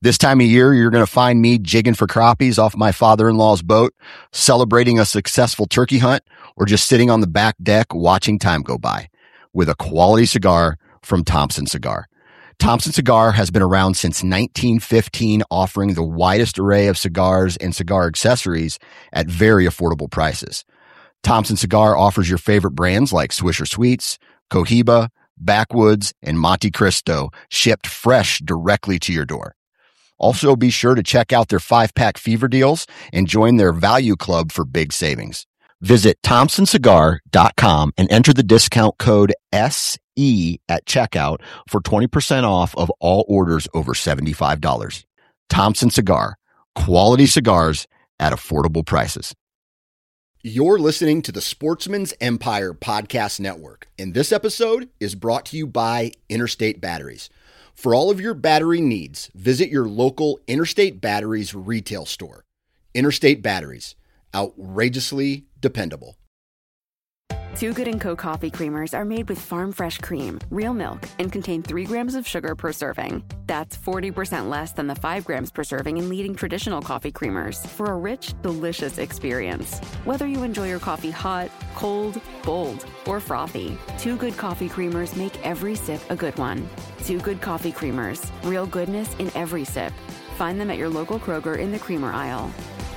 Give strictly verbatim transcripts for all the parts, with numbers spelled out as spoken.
This time of year, you're going to find me jigging for crappies off my father-in-law's boat, celebrating a successful turkey hunt, or just sitting on the back deck watching time go by with a quality cigar from Thompson Cigar. Thompson Cigar has been around since nineteen fifteen, offering the widest array of cigars and cigar accessories at very affordable prices. Thompson Cigar offers your favorite brands like Swisher Sweets, Cohiba, Backwoods, and Monte Cristo, shipped fresh directly to your door. Also, be sure to check out their five-pack fever deals and join their value club for big savings. Visit thompson cigar dot com and enter the discount code S E at checkout for twenty percent off of all orders over seventy-five dollars. Thompson Cigar, quality cigars at affordable prices. You're listening to the Sportsman's Empire Podcast Network, and this episode is brought to you by Interstate Batteries. For all of your battery needs, visit your local Interstate Batteries retail store. Interstate Batteries, outrageously dependable. Too Good and Co. coffee creamers are made with farm fresh cream, real milk, and contain three grams of sugar per serving. That's forty percent less than the five grams per serving in leading traditional coffee creamers for a rich, delicious experience. Whether you enjoy your coffee hot, cold, bold, or frothy, Too Good coffee creamers make every sip a good one. Too Good coffee creamers, real goodness in every sip. Find them at your local Kroger in the creamer aisle.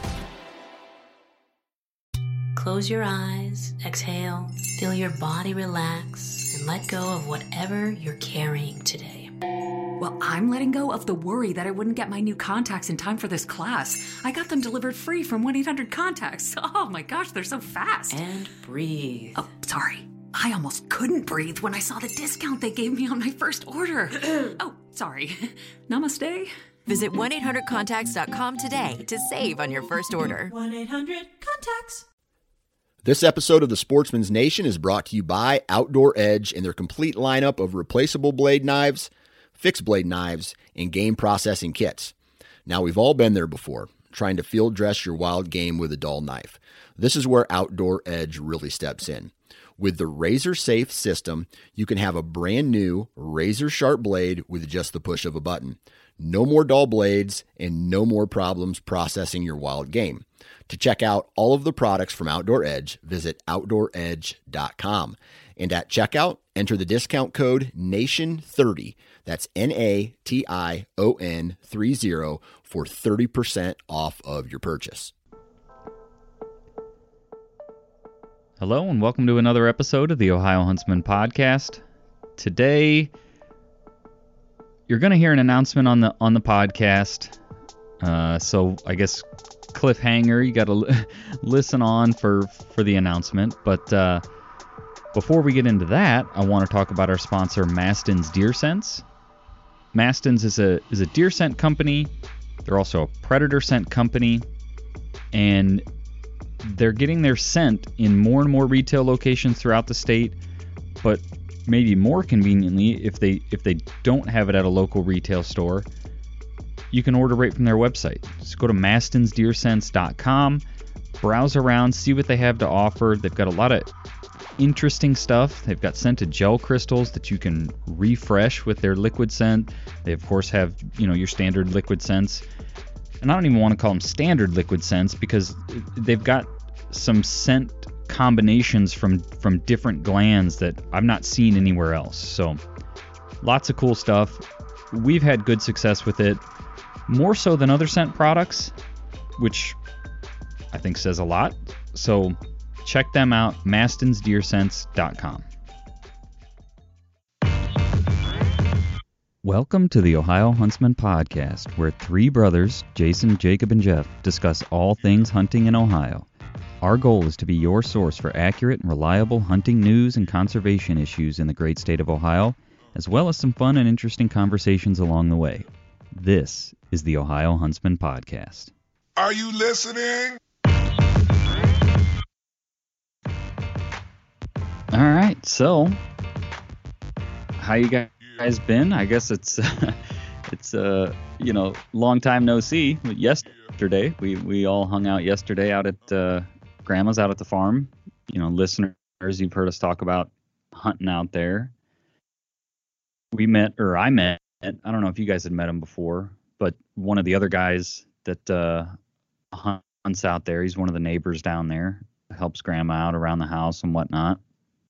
Close your eyes, exhale, feel your body relax, and let go of whatever you're carrying today. Well, I'm letting go of the worry that I wouldn't get my new contacts in time for this class. I got them delivered free from one eight hundred contacts. Oh my gosh, they're so fast. And breathe. Oh, sorry. I almost couldn't breathe when I saw the discount they gave me on my first order. Oh, sorry. Namaste. Visit one eight hundred contacts dot com today to save on your first order. one eight hundred contacts. This episode of the Sportsman's Nation is brought to you by Outdoor Edge and their complete lineup of replaceable blade knives, fixed blade knives, and game processing kits. Now, we've all been there before, trying to field dress your wild game with a dull knife. This is where Outdoor Edge really steps in. With the Razor Safe system, you can have a brand new razor sharp blade with just the push of a button. No more dull blades and no more problems processing your wild game. To check out all of the products from Outdoor Edge, visit outdoor edge dot com. And at checkout, enter the discount code nation thirty. That's N A T I O N thirty for thirty percent off of your purchase. Hello and welcome to another episode of the Ohio Huntsman Podcast. Today, you're going to hear an announcement on the on the podcast. Uh, so I guess cliffhanger, you got to l- listen on for for the announcement. But uh, before we get into that, I want to talk about our sponsor, Mastin's Deer Sense. Mastin's is a is a deer scent company. They're also a predator scent company, and they're getting their scent in more and more retail locations throughout the state. But maybe more conveniently, if they if they don't have it at a local retail store, you can order right from their website. Just go to mastins deer sense dot com, browse around, see what they have to offer. They've got a lot of interesting stuff. They've got scented gel crystals that you can refresh with their liquid scent. They of course have, you know, your standard liquid scents. And I don't even want to call them standard liquid scents because they've got some scent combinations from from different glands that I've not seen anywhere else. So lots of cool stuff. We've had good success with it, more so than other scent products, which I think says a lot. So check them out, mastins deer sense dot com. Welcome to the Ohio Huntsman Podcast, where three brothers, Jason, Jacob, and Jeff, discuss all things hunting in Ohio. Our goal is to be your source for accurate and reliable hunting news and conservation issues in the great state of Ohio, as well as some fun and interesting conversations along the way. This is the Ohio Huntsman Podcast. Are you listening? All right, so how you guys been? I guess it's it's uh you know, long time no see. Yesterday we we all hung out yesterday out at uh, Grandma's out at the farm. You know, listeners, you've heard us talk about hunting out there. We met, or I met. I don't know if you guys had met him before. but one of the other guys that uh, hunts out there, he's one of the neighbors down there, helps grandma out around the house and whatnot.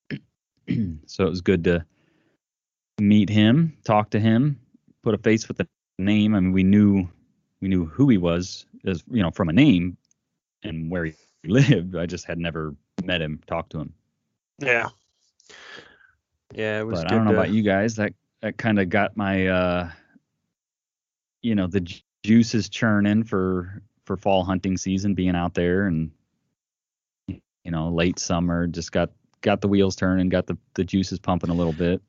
So it was good to meet him, talk to him, put a face with the name. I mean, we knew we knew who he was, as you know, from a name and where he lived. I just had never met him, talked to him. Yeah. Yeah, it was. But good I don't know to... about you guys. That that kind of got my, uh, you know, the ju- juices churning for for fall hunting season, being out there, and you know, late summer, just got got the wheels turning, got the the juices pumping a little bit.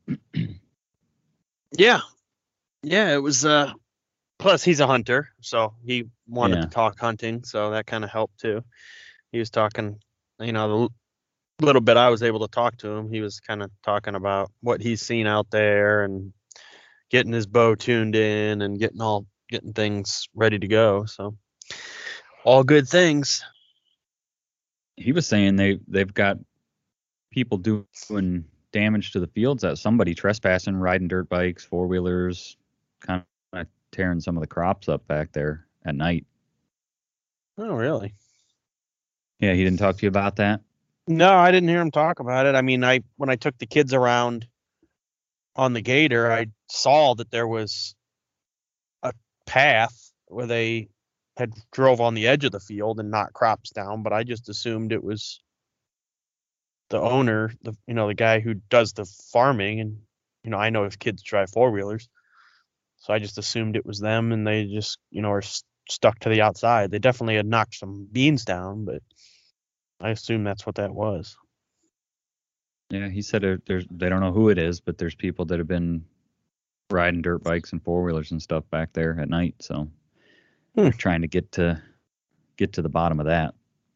Yeah. Yeah, it was. Uh, plus, he's a hunter, so he wanted Yeah. to talk hunting, so that kind of helped too. He was talking, you know, the little bit I was able to talk to him, he was kind of talking about what he's seen out there and getting his bow tuned in and getting all getting things ready to go. So, all good things. He was saying they they've got people doing damage to the fields, that somebody trespassing, riding dirt bikes, four wheelers, kind of tearing some of the crops up back there at night. Oh, really? Yeah, he didn't talk to you about that? No, I didn't hear him talk about it. I mean, I when I took the kids around on the Gator, I saw that there was a path where they had drove on the edge of the field and knocked crops down, but I just assumed it was the owner, the you know, the guy who does the farming, and you know, I know his kids drive four-wheelers. So I just assumed it was them, and they just, you know, are st- stuck to the outside. They definitely had knocked some beans down, but I assume that's what that was. Yeah, he said there- there's they don't know who it is, but there's people that have been riding dirt bikes and four wheelers and stuff back there at night. So Hmm. they're trying to get to get to the bottom of that.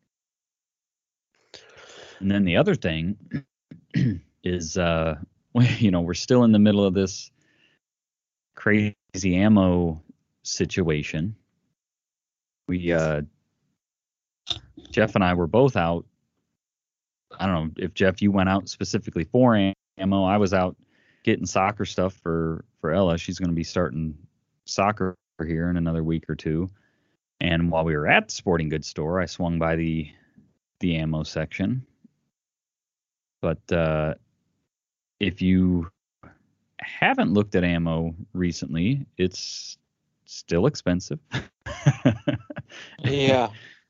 And then the other thing is, uh, you know, we're still in the middle of this crazy ammo situation. We, uh, Jeff and I were both out. I don't know if Jeff, you went out specifically for ammo. I was out getting soccer stuff for, for Ella. She's going to be starting soccer here in another week or two. And while we were at the sporting goods store, I swung by the, the ammo section. But, uh, if you haven't looked at ammo recently, it's still expensive. Yeah.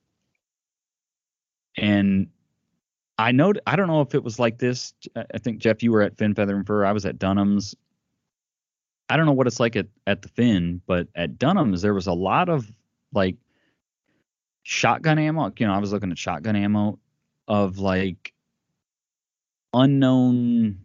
And I know, I don't know if it was like this. I think, Jeff, you were at Finn, Feather and Fur. I was at Dunham's. I don't know what it's like at, at the Finn, but at Dunham's, there was a lot of like shotgun ammo. You know, I was looking at shotgun ammo of like unknown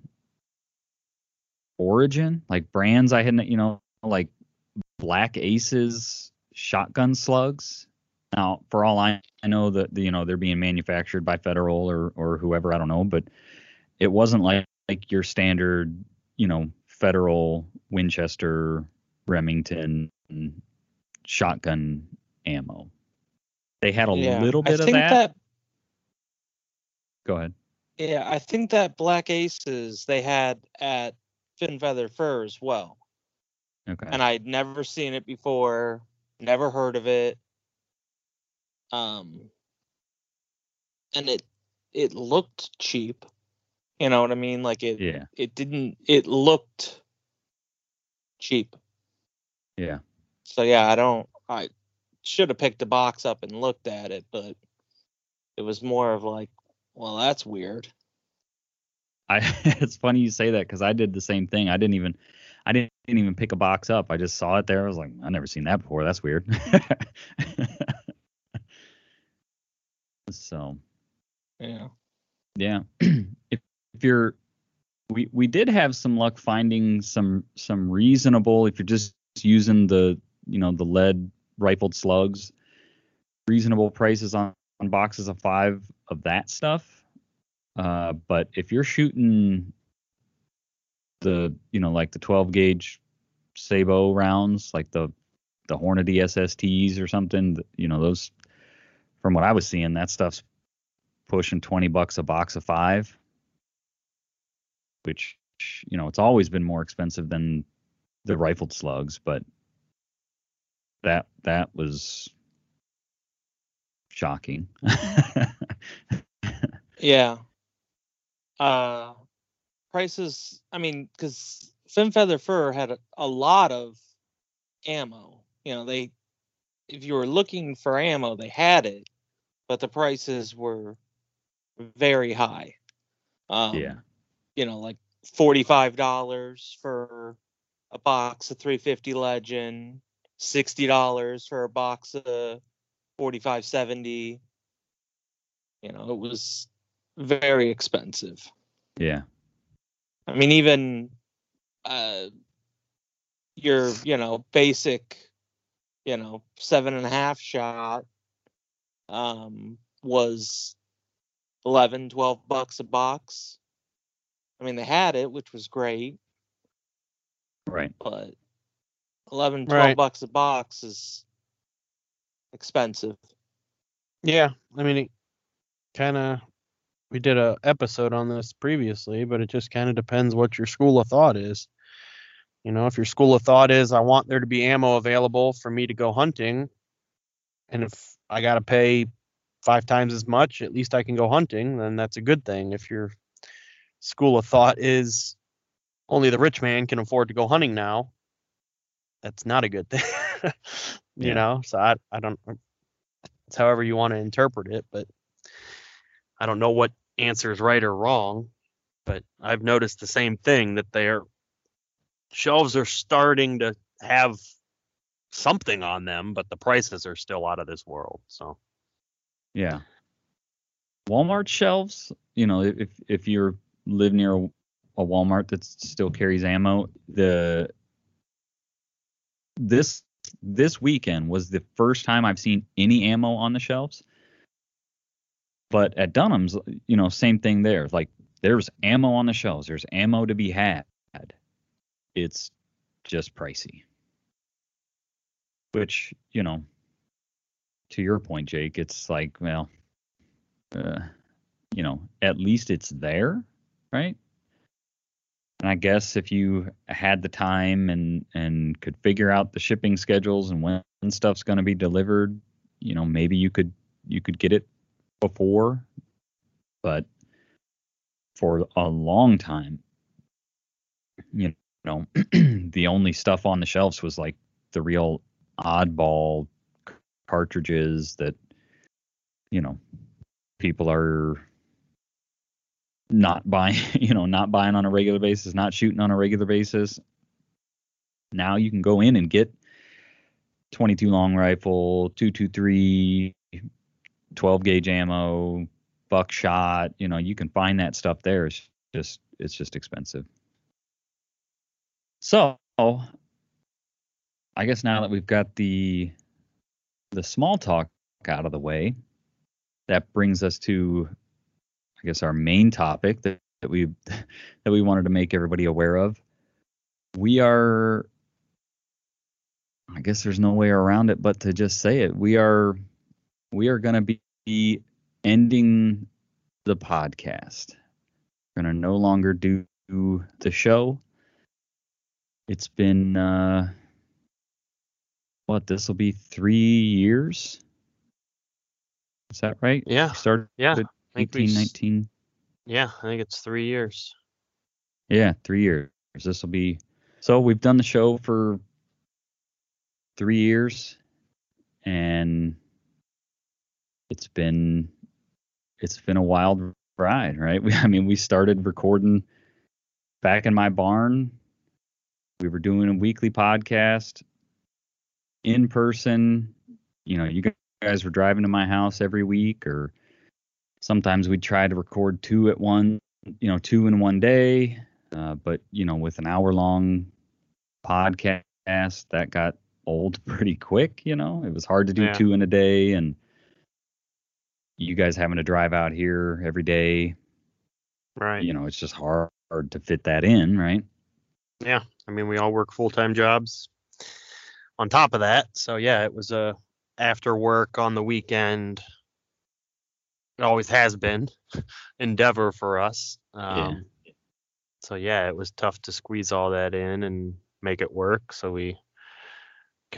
origin, like brands I hadn't, you know, like Black Aces shotgun slugs. Now, for all I know, that you know they're being manufactured by Federal or or whoever, I don't know, but it wasn't like like your standard, you know, Federal Winchester Remington shotgun ammo. They had a Yeah, little bit I of think that. that. Go ahead. Yeah, I think that Black Aces they had at Fin Feather Fur as well. Okay. And I'd never seen it before, never heard of it. Um, and it it looked cheap. You know what I mean? Like it. Yeah. It didn't. It looked cheap. Yeah. So yeah, I don't. I should have picked the box up and looked at it, but it was more of like, well, that's weird. I it's funny you say that because I did the same thing. I didn't even I didn't, didn't even pick a box up. I just saw it there. I was like, I've never seen that before. That's weird. So Yeah. yeah, if if you're we we did have some luck finding some some reasonable, if you're just using the you know the lead rifled slugs, reasonable prices on, on boxes of five of that stuff. Uh, but if you're shooting the, you know, like the twelve gauge Sabo rounds, like the, the Hornady S S Ts or something, you know, those, from what I was seeing, that stuff's pushing twenty bucks a box of five, which, you know, it's always been more expensive than the rifled slugs, but that that was shocking. Yeah. Uh, prices. I mean, because Fin Feather Fur had a, a lot of ammo. You know, they if you were looking for ammo, they had it, but the prices were very high. Um, Yeah. You know, like forty-five dollars for a box of three fifty Legend, sixty dollars for a box of forty-five seventy. You know, it was very expensive. Yeah. I mean, even uh, your, you know, basic, you know, seven and a half shot um, was eleven, twelve bucks a box. I mean, they had it, which was great, Right. but eleven, twelve Right. bucks a box is expensive. Yeah, I mean, it kind of. We did a episode on this previously, but it just kind of depends what your school of thought is. You know, if your school of thought is I want there to be ammo available for me to go hunting, and if I got to pay five times as much, at least I can go hunting, then that's a good thing. If your school of thought is only the rich man can afford to go hunting now, that's not a good thing. you Yeah. know, so I, I don't, it's however you want to interpret it, but I don't know what answer is right or wrong, but I've noticed the same thing, that their shelves are starting to have something on them, but the prices are still out of this world. So Yeah. Walmart shelves, you know, if if you live near a, a Walmart that still carries ammo, the this this weekend was the first time I've seen any ammo on the shelves. But at Dunham's, you know, same thing there. Like, there's ammo on the shelves. There's ammo to be had. It's just pricey. Which, you know, to your point, Jake, it's like, well, uh, you know, at least it's there, right? And I guess if you had the time and and could figure out the shipping schedules and when stuff's going to be delivered, you know, maybe you could you could get it before. But for a long time, you know, the only stuff on the shelves was like the real oddball cartridges that, you know, people are not buying, you know, not buying on a regular basis, not shooting on a regular basis. Now you can go in and get twenty-two long rifle, two twenty-three, twelve gauge ammo, buckshot. You know, you can find that stuff there. It's just, it's just expensive. So I guess now that we've got the the small talk out of the way, that brings us to, I guess, our main topic that, that we that we wanted to make everybody aware of. We are, I guess there's no way around it but to just say it. We are we are going to be ending the podcast. We're going to no longer do the show. It's been uh, what? This will be three years. Is that right? yeah, We started yeah, at I think we eighteen, s- nineteen. yeah, I think it's three years. Yeah, three years. This will be. So we've done the show for three years, and it's been it's been a wild ride, right? We, I mean, we started recording back in my barn. We were doing a weekly podcast in person. You know, you guys were driving to my house every week, or sometimes we'd try to record two at one, you know, two in one day. Uh, but, you know, with an hour long podcast, that got old pretty quick. You know, it was hard to do Yeah. two in a day, and you guys having to drive out here every day. Right. You know, it's just hard, hard to fit that in, right? Yeah. I mean, we all work full-time jobs on top of that. So yeah, it was a after work on the weekend. It always has been endeavor for us. Um, So yeah, it was tough to squeeze all that in and make it work. So we kind of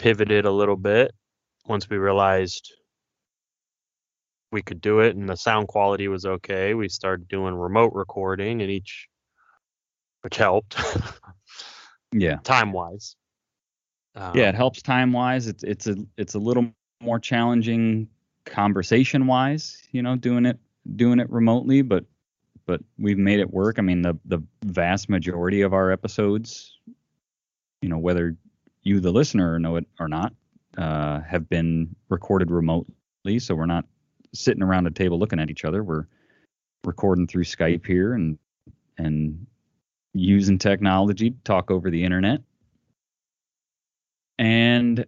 pivoted a little bit once we realized we could do it and the sound quality was okay. We started doing remote recording and each, which helped. Yeah. Time wise. Um, yeah, it helps time wise. It's it's a it's a little more challenging conversation wise, you know, doing it doing it remotely, but but we've made it work. I mean, the the vast majority of our episodes, you know, whether you the listener know it or not, uh, have been recorded remotely. So we're not sitting around a table looking at each other. We're recording through Skype here and and using technology to talk over the internet. And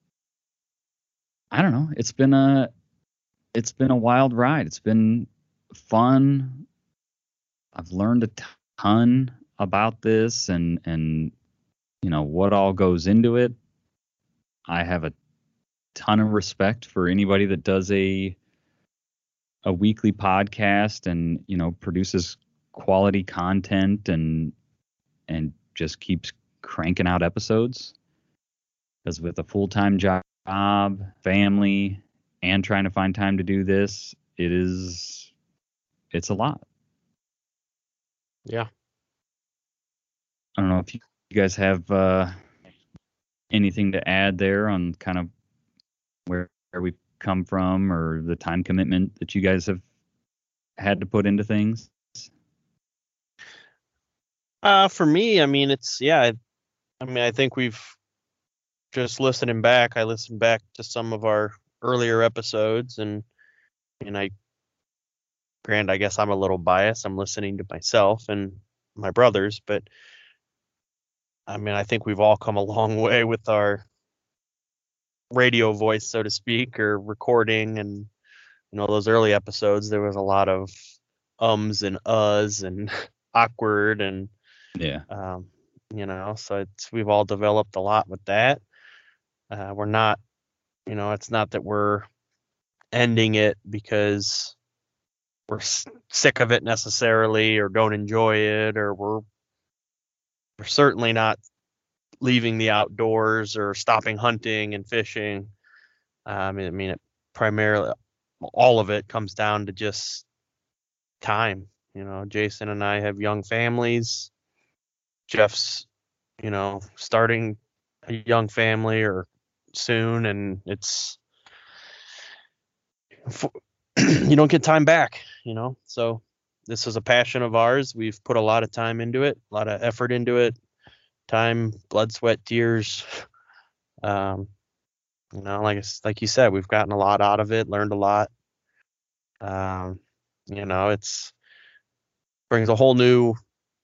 I don't know, it's been a it's been a wild ride. It's been fun. I've learned a ton about this and and you know what all goes into it. I have a ton of respect for anybody that does a a weekly podcast and you know produces quality content and and just keeps cranking out episodes. Because with a full-time job, family, and trying to find time to do this, it is, it's a lot. Yeah. I don't know if you guys have uh, anything to add there on kind of where, where we come from or the time commitment that you guys have had to put into things. Uh, for me, I mean, it's, yeah, I, I mean, I think we've, just listening back, I listened back to some of our earlier episodes and, and I, Grant, I guess I'm a little biased. I'm listening to myself and my brothers, but I mean, I think we've all come a long way with our radio voice, so to speak, or recording. And, you know, those early episodes, there was a lot of ums and uhs and awkward and, yeah, um, you know, so it's, we've all developed a lot with that. Uh, we're not, you know, it's not that we're ending it because we're s- sick of it necessarily or don't enjoy it, or we're we're certainly not leaving the outdoors or stopping hunting and fishing. Um, I mean, it primarily, all of it comes down to just time. You know, Jason and I have young families. Jeff's, you know, starting a young family or soon, and it's you don't get time back, you know. So this is a passion of ours. We've put a lot of time into it, a lot of effort into it, time, blood, sweat, tears. Um, you know, like like you said, we've gotten a lot out of it, learned a lot. Um, you know, it's brings a whole new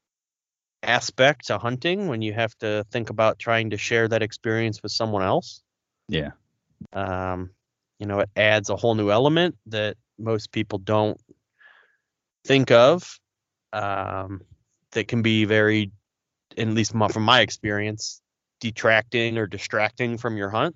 aspect to hunting when you have to think about trying to share that experience with someone else. Yeah. Um, you know, it adds a whole new element that most people don't think of. Um, that can be very, at least from my experience, detracting or distracting from your hunt.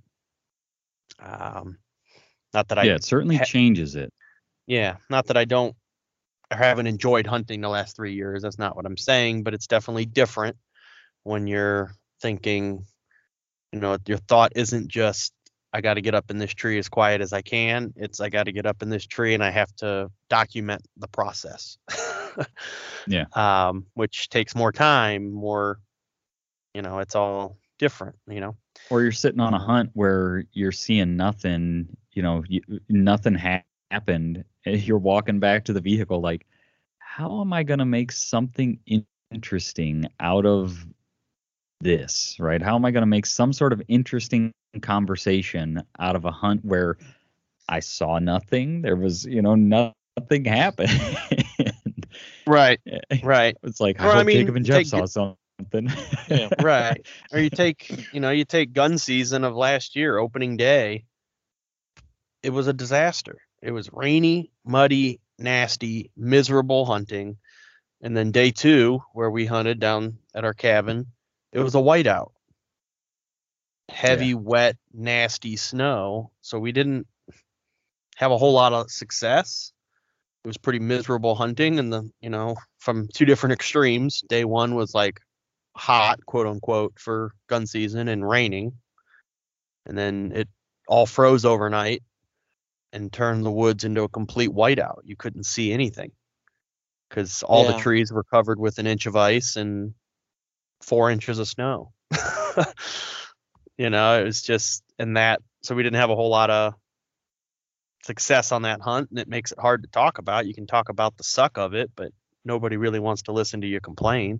Um, not that I. Yeah, it certainly ha- changes it. Yeah, not that I don't or haven't enjoyed hunting the last three years. That's not what I'm saying, but it's definitely different when you're thinking, you know, your thought isn't just, I got to get up in this tree as quiet as I can. It's, I got to get up in this tree and I have to document the process. Yeah. Um, which takes more time, more, you know, it's all different, you know. Or you're sitting on a hunt where you're seeing nothing, you know, you, nothing ha- happened. You're walking back to the vehicle like, how am I going to make something in- interesting out of this, right? How am I going to make some sort of interesting conversation out of a hunt where I saw nothing? There was, you know, nothing happened. Right, right. It's like, I or, hope I mean, Jacob and Jeff take, saw something. Yeah, right. Or you take, you know, you take gun season of last year, opening day. It was a disaster. It was rainy, muddy, nasty, miserable hunting. And then day two, where we hunted down at our cabin, it was a whiteout. Heavy, yeah. wet, nasty snow. So we didn't have a whole lot of success. It was pretty miserable hunting. And the, you know, from two different extremes. Day one was like hot, quote unquote, for gun season and raining. and then it all froze overnight and turned the woods into a complete whiteout. You couldn't see anything because all Yeah. the trees were covered with an inch of ice and four inches of snow. You know, it was just in that. So we didn't have a whole lot of success on that hunt, and it makes it hard to talk about. You can talk about the suck of it, but nobody really wants to listen to you complain.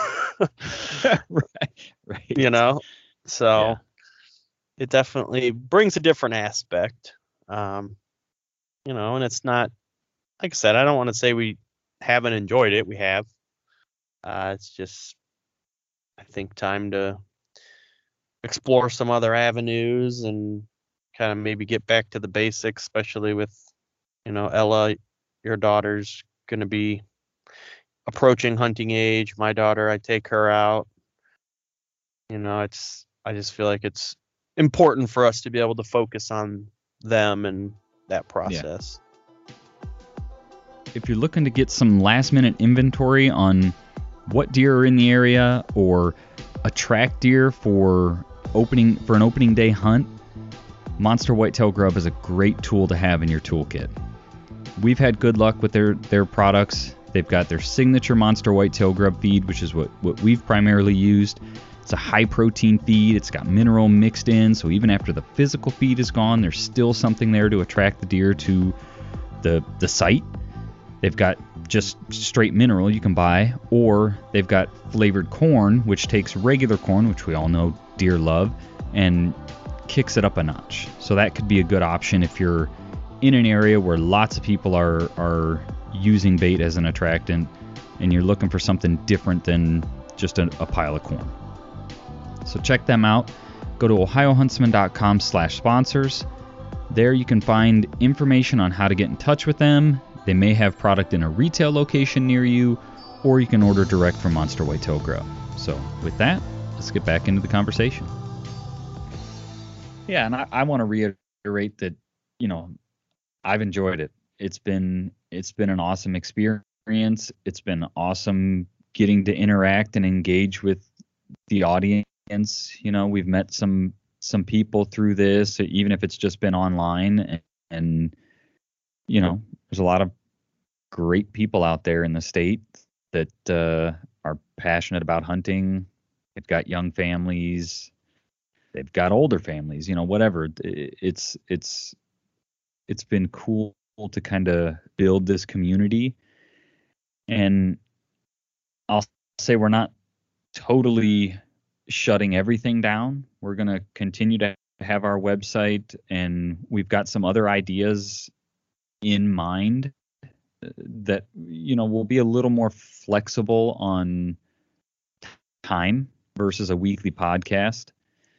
right, right. You know, so Yeah. it definitely brings a different aspect. Um, you know, and it's not, like I said, I don't want to say we haven't enjoyed it. We have. Uh, it's just, I think, time to explore some other avenues and kind of maybe get back to the basics, especially with, you know, Ella, your daughter's going to be approaching hunting age. My daughter, I take her out. You know, it's, I just feel like it's important for us to be able to focus on them and that process. If you're looking to get some last minute inventory on what deer are in the area or attract deer for opening for an opening day hunt, Monster Whitetail Grub is a great tool to have in your toolkit. We've had good luck with their their products. They've got their signature Monster Whitetail Grub feed, which is what, what we've primarily used. It's a high protein feed. It's got mineral mixed in, so even after the physical feed is gone, there's still something there to attract the deer to the the site. They've got just straight mineral you can buy, or they've got flavored corn, which takes regular corn, which we all know deer love, and kicks it up a notch. So that could be a good option if you're in an area where lots of people are are using bait as an attractant and you're looking for something different than just a, a pile of corn. So check them out. Go to ohio huntsman dot com slash sponsors. There you can find information on how to get in touch with them. They may have product in a retail location near you, or you can order direct from Monster Whitetail Grub. So with that, let's get back into the conversation. Yeah, and I, I want to reiterate that, you know, I've enjoyed it. It's been it's been an awesome experience. It's been awesome getting to interact and engage with the audience. You know, we've met some some people through this, even if it's just been online, and, and you know, there's a lot of great people out there in the state that uh, are passionate about hunting. They've got young families, they've got older families, you know, whatever. It's it's it's been cool to kind of build this community. And I'll say we're not totally shutting everything down. We're going to continue to have our website, and we've got some other ideas in mind that, you know, will be a little more flexible on time versus a weekly podcast.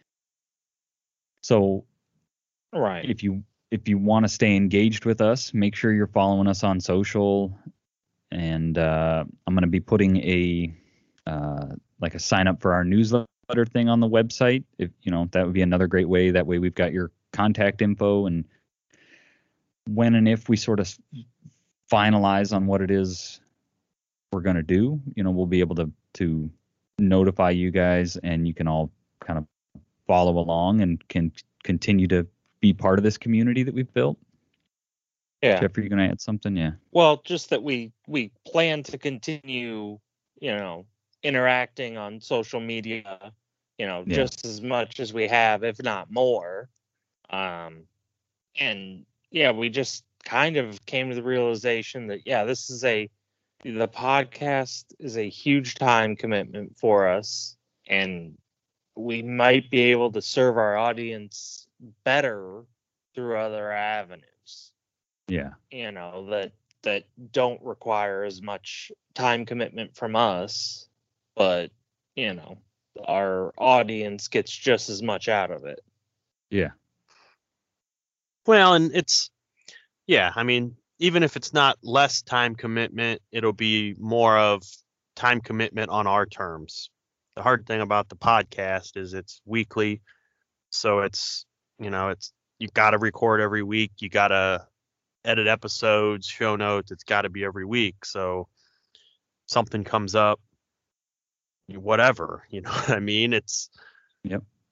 So right. if you if you want to stay engaged with us, make sure you're following us on social. And uh, I'm going to be putting a uh, like a sign up for our newsletter thing on the website. If you know, that would be another great way. That way we've got your contact info, and when and if we sort of finalize on what it is we're going to do, you know, we'll be able to to notify you guys, and you can all kind of follow along and can continue to be part of this community that we've built. Yeah. Jeffrey, you going to add something? Yeah. Well, just that we we plan to continue, you know, interacting on social media, you know, Yeah. just as much as we have, if not more. Um, and yeah, we just kind of came to the realization that, yeah, this is a, the podcast is a huge time commitment for us, and we might be able to serve our audience better through other avenues. Yeah. You know, that that don't require as much time commitment from us, but, you know, our audience gets just as much out of it. Yeah. Well, and it's, yeah, I mean, even if it's not less time commitment, it'll be more of time commitment on our terms. The hard thing about the podcast is it's weekly. So it's, you know, it's, you got to record every week. You got to edit episodes, show notes. It's got to be every week. So something comes up, whatever, you know what I mean? It's, Yep.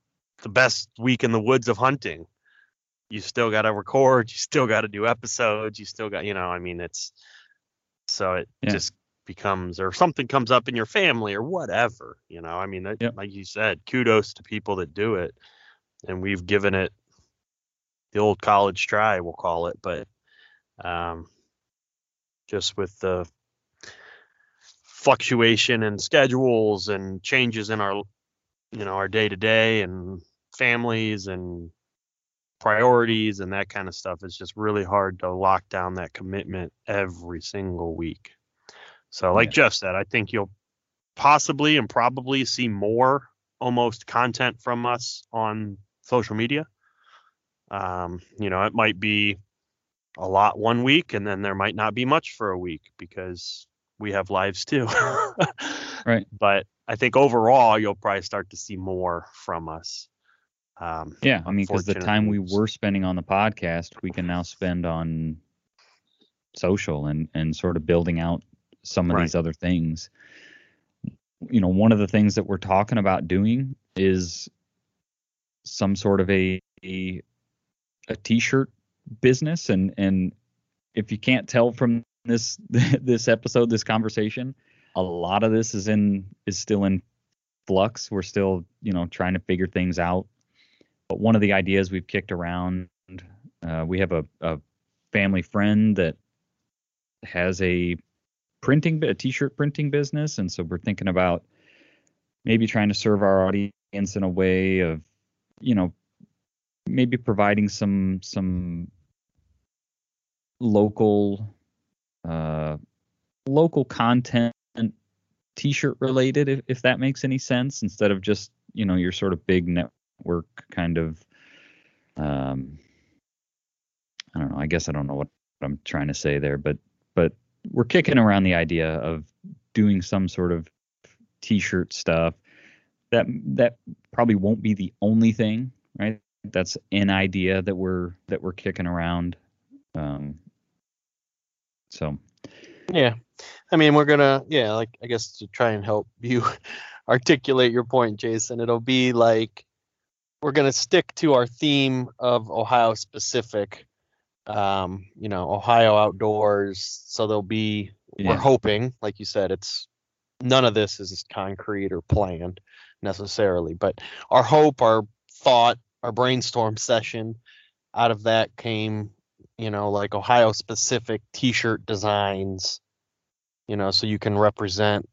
the best week in the woods of hunting. You still got to record. You still got to do episodes. You still got, you know, I mean, it's so it Yeah. just becomes, or something comes up in your family or whatever, you know, I mean, that, Yep. like you said, kudos to people that do it. And we've given it the old college try, we'll call it. But um, just with the fluctuation in schedules and changes in our, you know, our day to day and families and priorities and that kind of stuff, it's just really hard to lock down that commitment every single week. So like Yeah. Jeff said, I think you'll possibly and probably see more almost content from us on social media. Um, you know, it might be a lot one week and then there might not be much for a week because we have lives too. Right. But I think overall you'll probably start to see more from us. Um, Yeah, I mean, because the time we unfortunately. were spending on the podcast, we can now spend on social and and sort of building out some of Right. these other things. You know, one of the things that we're talking about doing is some sort of a a, a t-shirt business, and and if you can't tell from this this episode, this conversation, a lot of this is in is still in flux. We're still, you know, trying to figure things out. But one of the ideas we've kicked around, uh, we have a, a family friend that has a printing, a t-shirt printing business. And so we're thinking about maybe trying to serve our audience in a way of, you know, maybe providing some, some local, uh, local content, t-shirt related, if, if that makes any sense, instead of just, you know, your sort of big network kind of, um, I don't know, I guess I don't know what I'm trying to say there, but, but we're kicking around the idea of doing some sort of t-shirt stuff that, that probably won't be the only thing, right? That's an idea that we're, that we're kicking around. Um, so. Yeah. I mean, we're going to, yeah, like, I guess to try and help you articulate your point, Jason, it'll be like, we're going to stick to our theme of Ohio specific, um, you know, Ohio outdoors. So there'll be, Yeah. we're hoping, like you said, it's none of this is concrete or planned necessarily, but our hope, our thought, our brainstorm session out of that came, you know, like Ohio specific t-shirt designs, you know, so you can represent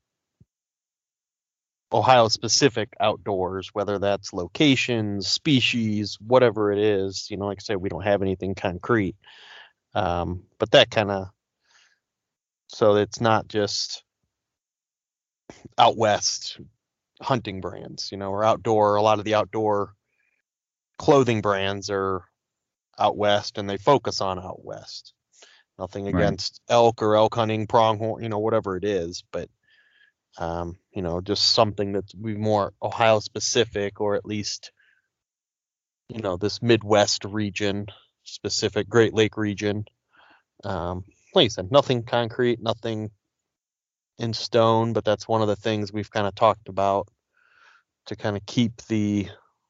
Ohio specific outdoors, whether that's locations, species, whatever it is. You know, like I said, we don't have anything concrete. Um, but that kind of, so it's not just out west hunting brands, you know, or outdoor. A lot of the outdoor clothing brands are out west and they focus on out west. Nothing Right. against elk or elk hunting, pronghorn, you know, whatever it is, but um, you know, just something that's be more Ohio specific, or at least, you know, this Midwest region specific, Great Lake region. Um, like I said, nothing concrete, nothing in stone, but that's one of the things we've kind of talked about to kind of keep the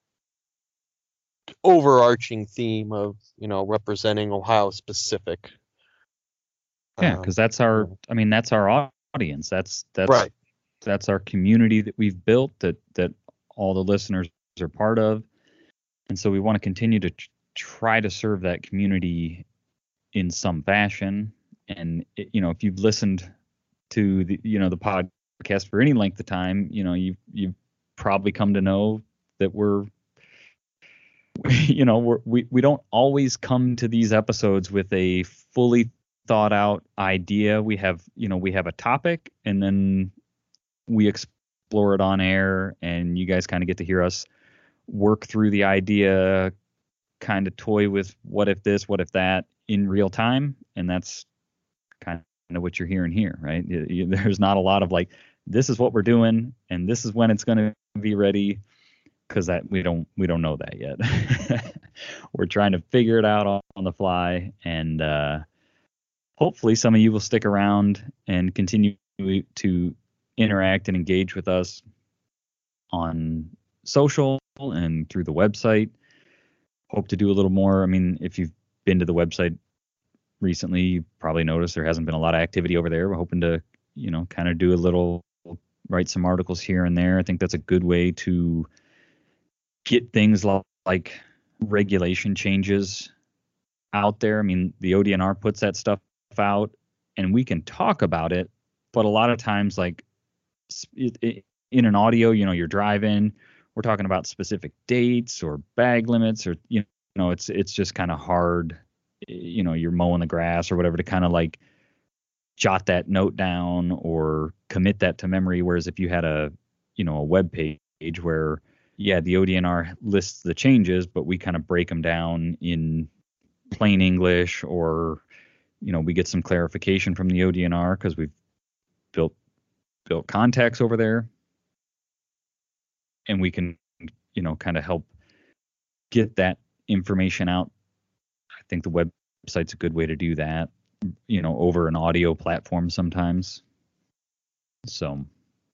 overarching theme of, you know, representing Ohio specific. Yeah, Um, because that's our, I mean, that's our audience. That's that's Right. that's our community that we've built, that that all the listeners are part of, and so we want to continue to tr- try to serve that community in some fashion. And it, you know, if you've listened to the, you know, the podcast for any length of time, you know, you you've probably come to know that we're, you know, we're, we we don't always come to these episodes with a fully thought out idea. We have, you know, we have a topic and then we explore it on air, and you guys kind of get to hear us work through the idea, kind of toy with what if this, what if that in real time. And that's kind of what you're hearing here, right? You, you, there's not a lot of like, this is what we're doing and this is when it's going to be ready, because that we don't we don't know that yet. We're trying to figure it out on, on the fly, and uh, hopefully some of you will stick around and continue to interact and engage with us on social and through the website. Hope to do a little more. I mean, if you've been to the website recently, you probably noticed there hasn't been a lot of activity over there. We're hoping to, you know, kind of do a little, write some articles here and there. I think that's a good way to get things like regulation changes out there. I mean, the O D N R puts that stuff out and we can talk about it, but a lot of times, like it, it, in an audio, you know, you're driving, we're talking about specific dates or bag limits, or, you know, it's, it's just kind of hard, you know, you're mowing the grass or whatever, to kind of like jot that note down or commit that to memory. Whereas if you had a, you know, a web page where, yeah, the O D N R lists the changes, but we kind of break them down in plain English, or, you know, we get some clarification from the O D N R because we've built built contacts over there, and we can, you know, kind of help get that information out. I think the website's a good way to do that, you know, over an audio platform sometimes. So,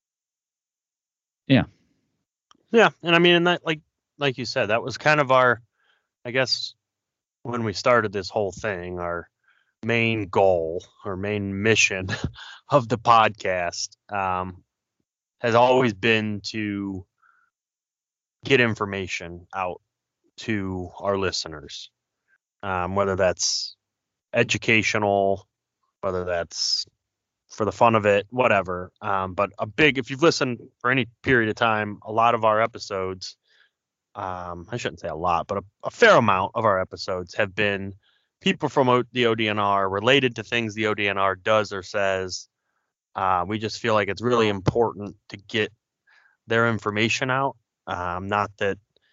yeah. Yeah, and I mean, and that, like like you said, that was kind of our, I guess, when we started this whole thing, our main goal or main mission of the podcast um, has always been to get information out to our listeners, um, whether that's educational, whether that's for the fun of it, whatever. Um, but a big, if you've listened for any period of time, a lot of our episodes, um, I shouldn't say a lot, but a, a fair amount of our episodes have been people from o- the O D N R related to things the O D N R does or says. Uh, we just feel like it's really important to get their information out. Um, not that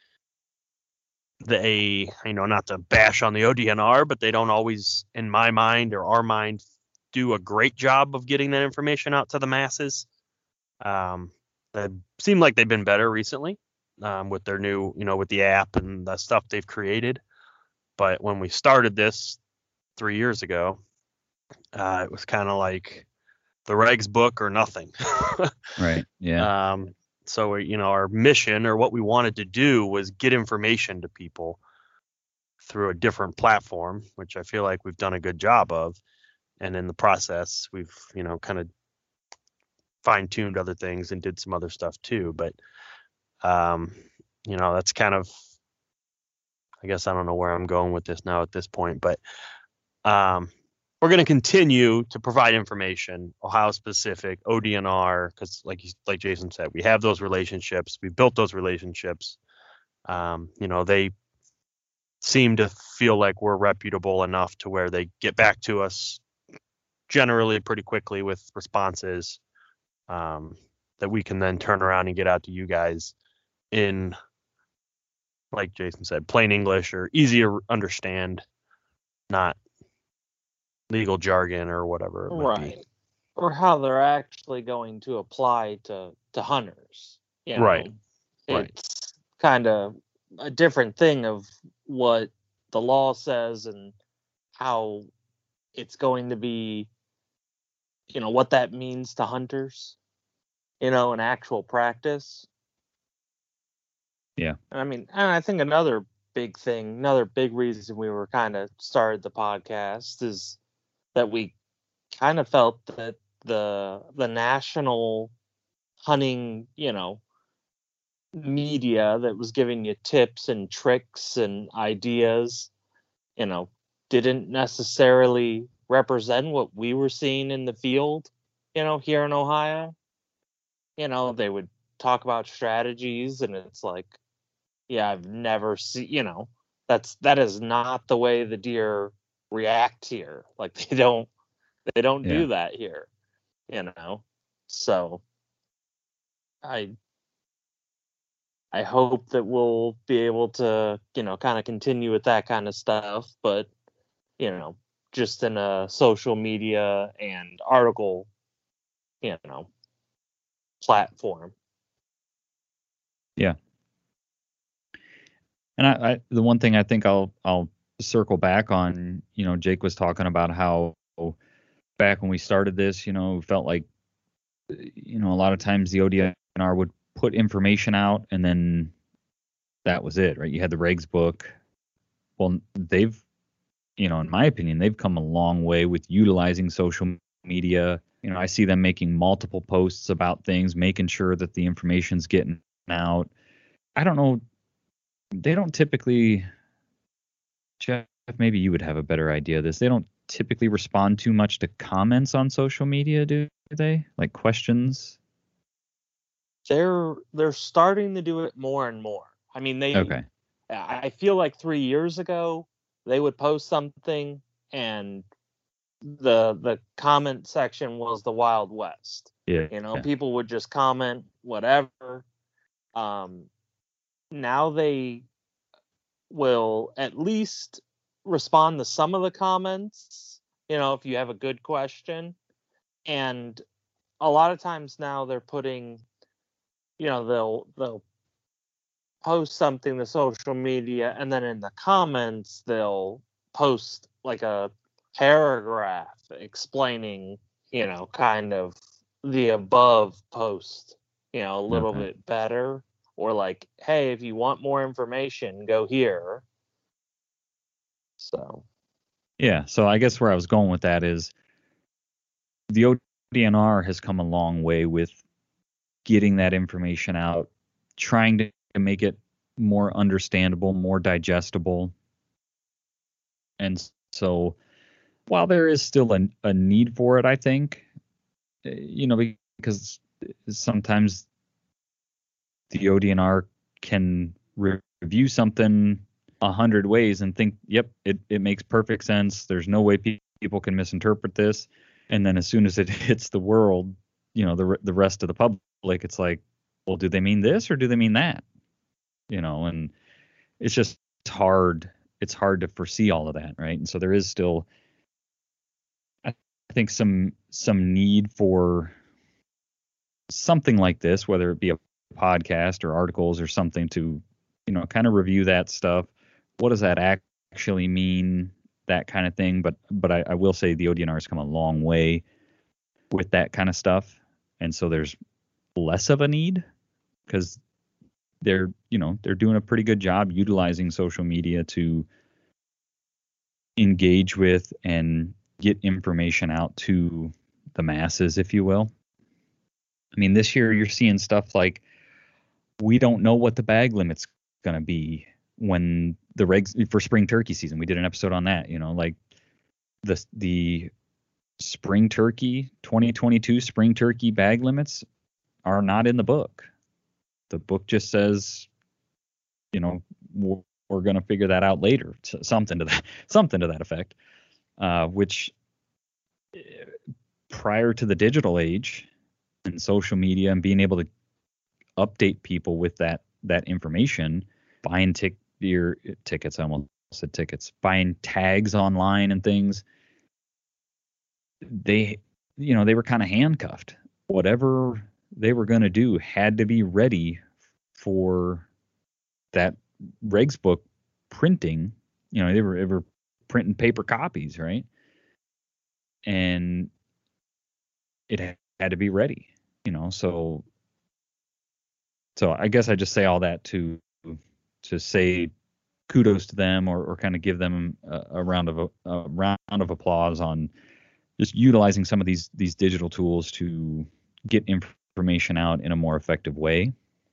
they, you know, not to bash on the O D N R, but they don't always, in my mind or our mind, do a great job of getting that information out to the masses. Um, they seem like they've been better recently um, with their new, you know, with the app and the stuff they've created. But when we started this three years ago, uh, it was kind of like the regs book or nothing. Right. Yeah. Um, so, you know, our mission or what we wanted to do was get information to people through a different platform, which I feel like we've done a good job of. And in the process, we've, you know, kind of fine tuned other things and did some other stuff too. But, um, you know, that's kind of, I guess I don't know where I'm going with this now at this point, but um, we're going to continue to provide information, Ohio specific, O D N R, because like like Jason said, we have those relationships. We built those relationships. Um, you know, they seem to feel like we're reputable enough to where they get back to us generally pretty quickly with responses um, that we can then turn around and get out to you guys in, like Jason said, plain English or easy to understand, not legal jargon or whatever it might Right. be. Or how they're actually going to apply to, to hunters. You know? Right. Right. It's kind of a different thing of what the law says and how it's going to be, you know, what that means to hunters, you know, in actual practice. Yeah. I mean, and I think another big thing, another big reason we were kind of started the podcast is that we kind of felt that the the national hunting, you know, media that was giving you tips and tricks and ideas, you know, didn't necessarily represent what we were seeing in the field, you know, here in Ohio. You know, they would talk about strategies and it's like, yeah, I've never seen, you know, that's, that is not the way the deer react here. Like they don't, they don't Yeah. do that here, you know? So I, I hope that we'll be able to, you know, kind of continue with that kind of stuff, but, you know, just in a social media and article, you know, platform. Yeah. And I, I, the one thing I think I'll I'll circle back on, you know, Jake was talking about how back when we started this, you know, felt like, you know, a lot of times the O D N R would put information out and then that was it, right? You had the regs book. Well, they've, you know, in my opinion, they've come a long way with utilizing social media. You know, I see them making multiple posts about things, making sure that the information's getting out. I don't know. They don't typically, Jeff, maybe you would have a better idea of this. They don't typically respond too much to comments on social media, do they? Like questions? They're they're starting to do it more and more. I mean, they. Okay. I feel like three years ago they would post something and the the comment section was the Wild West. Yeah. You know, yeah. people would just comment whatever. Um, now they will at least respond to some of the comments, you know, if you have a good question. And a lot of times now they're putting, you know, they'll they'll post something to social media, and then in the comments they'll post like a paragraph explaining, you know, kind of the above post, you know, a little Okay. bit better, or like, hey, if you want more information, go here. So Yeah, so I guess where I was going with that is the O D N R has come a long way with getting that information out, trying to make it more understandable, more digestible. And so while there is still a, a need for it, I think, you know, because sometimes the O D N R can re- review something a hundred ways and think, yep, it, it makes perfect sense. There's no way pe- people can misinterpret this. And then as soon as it hits the world, you know, the the rest of the public, it's like, well, do they mean this or do they mean that? You know, and it's just hard. It's hard to foresee all of that, right? And so there is still, I think, some some need for something like this, whether it be a podcast or articles or something, to, you know, kind of review that stuff. What does that actually mean? That kind of thing. But but I, I will say the O D N R has come a long way with that kind of stuff, and so there's less of a need because they're, you know, they're doing a pretty good job utilizing social media to engage with and get information out to the masses, if you will. I mean, this year you're seeing stuff like, we don't know what the bag limit's going to be when the regs for spring turkey season. We did an episode on that, you know, like the the spring turkey twenty twenty-two spring turkey bag limits are not in the book. The book just says, you know, we're, we're going to figure that out later. Something to that, something to that effect. Uh, which prior to the digital age and social media and being able to update people with that that information, buying tic- your tickets, I almost said tickets, buying tags online and things, they, you know, they were kind of handcuffed. Whatever they were going to do had to be ready for that regs book printing. You know, they were, they were printing paper copies, right? And it had to be ready, you know, so So I guess I just say all that to to say kudos to them, or, or kind of give them a, a round of a, a round of applause on just utilizing some of these these digital tools to get information out in a more effective way.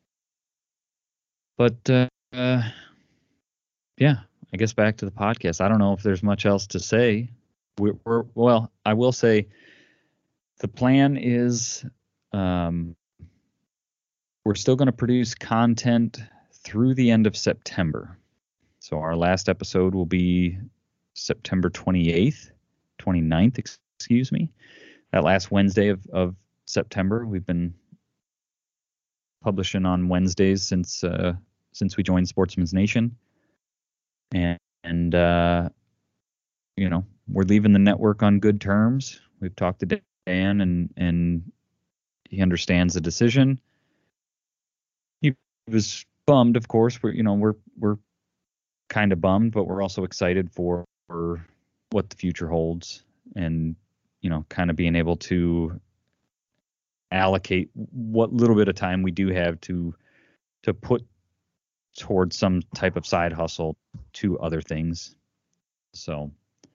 But uh, uh, yeah, I guess back to the podcast. I don't know if there's much else to say. We're, we're well, I will say the plan is. Um, We're still going to produce content through the end of September. So our last episode will be September twenty-eighth, twenty-ninth, excuse me. That last Wednesday of, of September. We've been publishing on Wednesdays since uh, since we joined Sportsman's Nation. And, and uh, you know, we're leaving the network on good terms. We've talked to Dan, and, and he understands the decision. He was bummed, of course. We're, you know, we're we're kind of bummed, but we're also excited for, for what the future holds, and, you know, kind of being able to allocate what little bit of time we do have to to put towards some type of side hustle to other things. So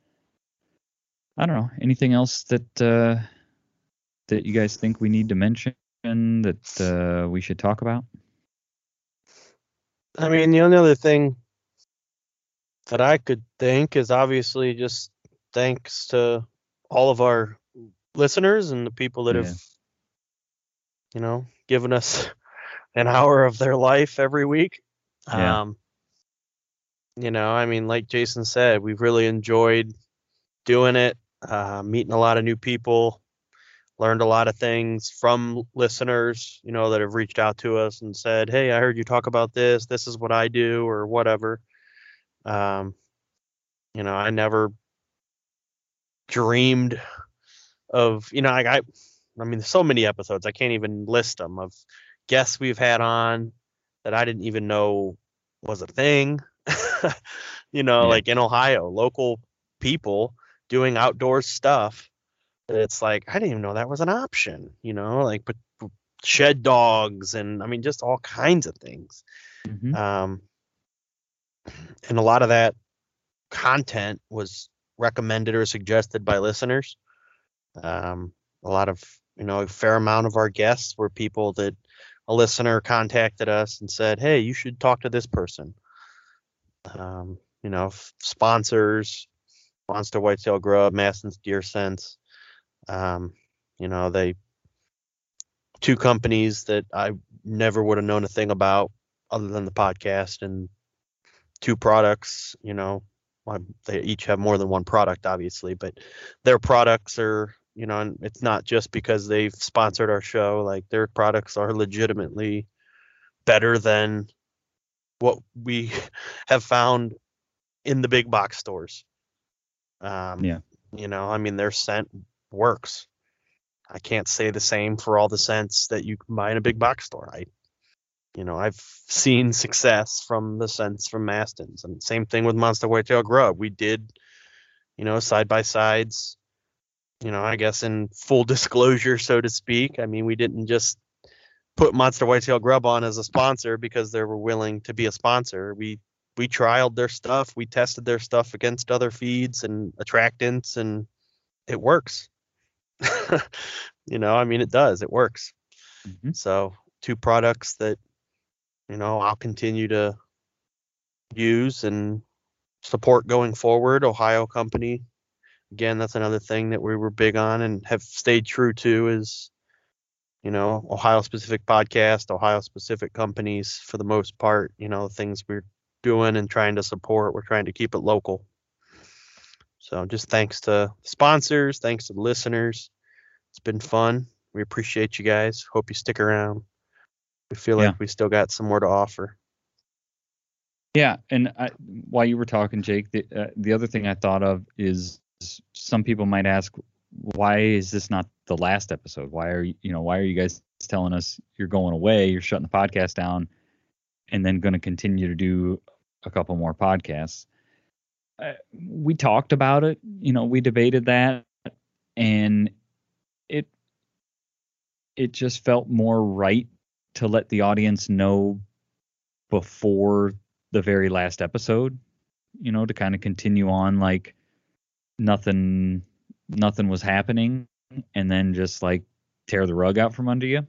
I don't know. Anything else that uh, that you guys think we need to mention that uh, we should talk about? I mean, the only other thing that I could think is obviously just thanks to all of our listeners and the people that Yeah. have, you know, given us an hour of their life every week. Yeah. Um, you know, I mean, like Jason said, we've really enjoyed doing it, uh, meeting a lot of new people, learned a lot of things from listeners, you know, that have reached out to us and said, hey, I heard you talk about this. This is what I do or whatever. Um, you know, I never dreamed of, you know, I, I, I mean, there's so many episodes, I can't even list them, of guests we've had on that I didn't even know was a thing, you know, Yeah. like in Ohio, local people doing outdoor stuff. It's like, I didn't even know that was an option, you know, like, but shed dogs and I mean, just all kinds of things. Mhm. Um, and a lot of that content was recommended or suggested by listeners. Um, a lot of, you know, a fair amount of our guests were people that a listener contacted us and said, hey, you should talk to this person. Um, you know, f- sponsors, Monster Whitetail Grub, Maston's Deer Sense. Um, you know, they, two companies that I never would have known a thing about other than the podcast, and two products, you know, well, they each have more than one product, obviously, but their products are, you know, and it's not just because they've sponsored our show, like their products are legitimately better than what we have found in the big box stores. Um, Yeah. You know, I mean, their scent works. I can't say the same for all the scents that you can buy in a big box store. I, you know, I've seen success from the scents from Maston's, and same thing with Monster Whitetail Grub. We did, you know, side by sides, you know, I guess in full disclosure, so to speak. I mean, we didn't just put Monster Whitetail Grub on as a sponsor because they were willing to be a sponsor. We we trialed their stuff. We tested their stuff against other feeds and attractants, and it works. You know, I mean, it does. It works. Mhm. So two products that, you know, I'll continue to use and support going forward. Ohio company. Again, that's another thing that we were big on and have stayed true to is, you know, Ohio specific podcast, Ohio specific companies for the most part, you know, things we're doing and trying to support. We're trying to keep it local. So just thanks to sponsors, thanks to the listeners. It's been fun. We appreciate you guys. Hope you stick around. We feel Yeah. like we still got some more to offer. Yeah, and I, while you were talking, Jake, the uh, the other thing I thought of is some people might ask, why is this not the last episode? Why are you, you know, why are you guys telling us you're going away, you're shutting the podcast down, and then going to continue to do a couple more podcasts? Uh, we talked about it, you know, we debated that, and it it just felt more right to let the audience know before the very last episode, you know, to kind of continue on like nothing nothing was happening, and then just like tear the rug out from under you.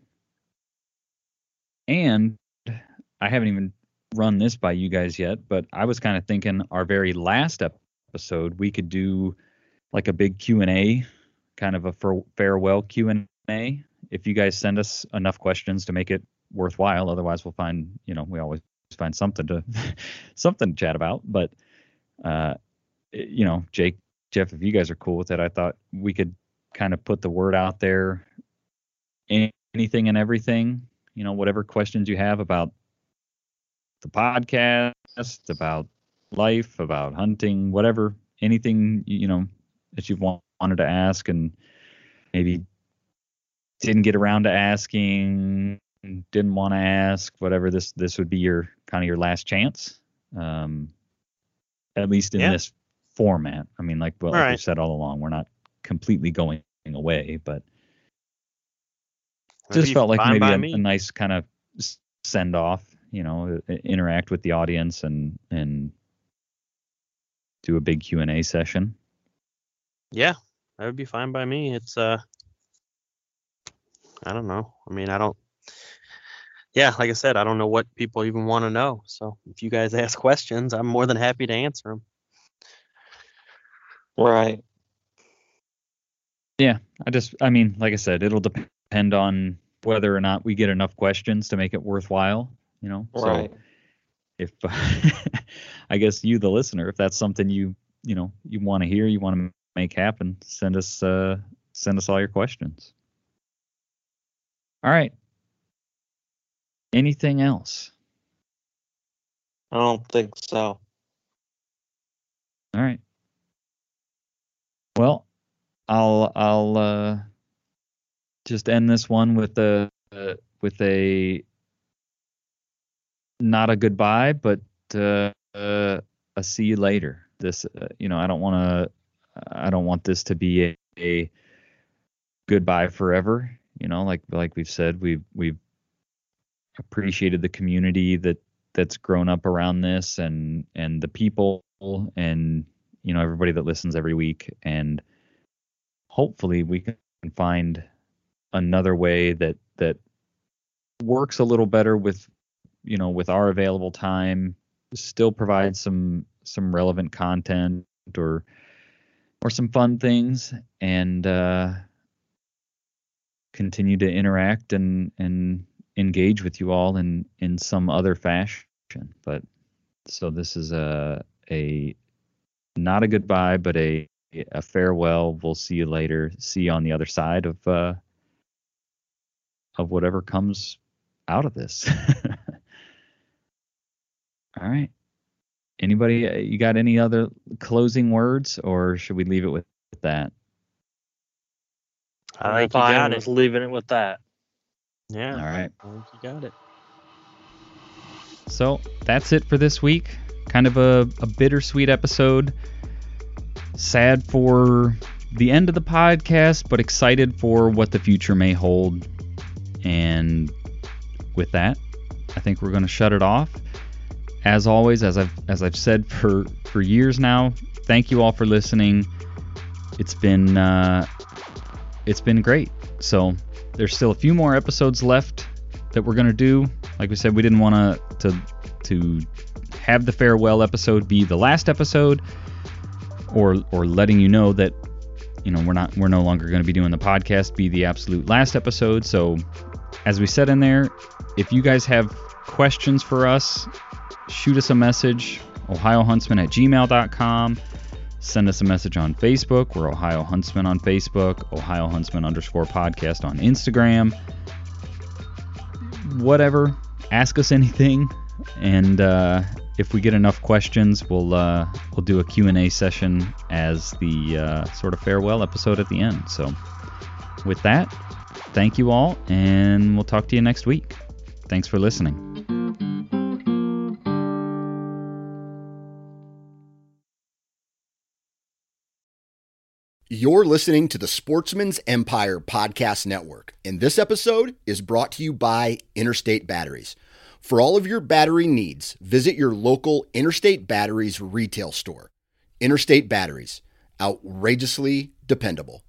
And I haven't even run this by you guys yet, but I was kind of thinking our very last episode we could do like a big Q and A, kind of a for- farewell Q and A, if you guys send us enough questions to make it worthwhile. Otherwise we'll find, you know, we always find something to something to chat about. But uh you know, Jake, Jeff, if you guys are cool with it, I thought we could kind of put the word out there, anything and everything, you know, whatever questions you have about the podcast, about life, about hunting, whatever, anything, you know, that you've wanted to ask and maybe didn't get around to asking, didn't want to ask, whatever, this this would be your kind of your last chance, um, at least in Yeah. this format. I mean, like, well, All like right. we've said all along, we're not completely going away, but That'd just be felt like fine maybe by a, me. a nice kind of send off, you know, interact with the audience and and do a big Q and A session. Yeah, that would be fine by me. It's uh, I don't know. I mean, I don't. Yeah, like I said, I don't know what people even want to know. So if you guys ask questions, I'm more than happy to answer them. Right. Yeah, I just, I mean, like I said, it'll depend on whether or not we get enough questions to make it worthwhile, you know? Right. So if, I guess you, the listener, if that's something you, you know, you want to hear, you want to make happen, send us, uh, send us all your questions. All right. Anything else? I don't think so. All right. Well, I'll I'll uh, just end this one with a uh, with a not a goodbye, but uh, uh, a see you later. This, uh, you know, I don't want to. I don't want this to be a, a goodbye forever. You know, like like we've said, we've we've appreciated the community that that's grown up around this, and and the people, and you know, everybody that listens every week, and hopefully we can find another way that that works a little better with, you know, with our available time, still provide some some relevant content or or some fun things, and uh, continue to interact and and engage with you all in in some other fashion. But so this is a a not a goodbye, but a a farewell. We'll see you later. See you on the other side of uh, of whatever comes out of this. All right. Anybody, uh, you got any other closing words, or should we leave it with, with that? I think you Fine got with it. leaving it with that. Yeah. All right. I think you got it. So that's it for this week. Kind of a, a bittersweet episode. Sad for the end of the podcast, but excited for what the future may hold. And with that, I think we're going to shut it off. As always, as I've as I've said for, for years now, thank you all for listening. It's been uh, it's been great. So there's still a few more episodes left that we're gonna do. Like we said, we didn't want to to to have the farewell episode be the last episode, or or letting you know that, you know, we're not we're no longer going to be doing the podcast be the absolute last episode. So as we said in there, if you guys have questions for us, shoot us a message, ohio huntsman at gmail dot com. Send us a message on Facebook. We're Ohio Huntsman on Facebook, Ohio Huntsman underscore podcast on Instagram. Whatever, ask us anything, and uh, if we get enough questions, we'll uh, we'll do a Q and A session as the uh, sort of farewell episode at the end. So with that, thank you all, and we'll talk to you next week. Thanks for listening. You're listening to the Sportsman's Empire Podcast Network, and this episode is brought to you by Interstate Batteries. For all of your battery needs, visit your local Interstate Batteries retail store. Interstate Batteries, outrageously dependable.